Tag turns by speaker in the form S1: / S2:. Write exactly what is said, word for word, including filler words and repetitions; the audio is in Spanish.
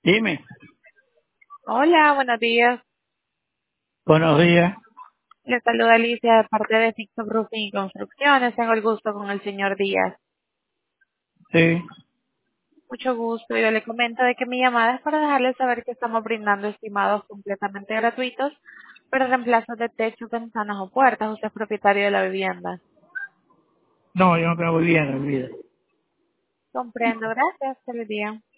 S1: Dime,
S2: Hola, buenos días.
S1: buenos días.
S2: Le saluda Alicia de parte de Fixo Roofing y Construcciones. Tengo el gusto con el señor Díaz.
S1: Sí,
S2: Mucho gusto. Yo le comento de que mi llamada es para dejarle saber que estamos brindando estimados completamente gratuitos para reemplazos de techos, ventanas o puertas. Usted es propietario de la vivienda.
S1: no, yo no tengo bien en vida.
S2: Comprendo. Gracias. Feliz día.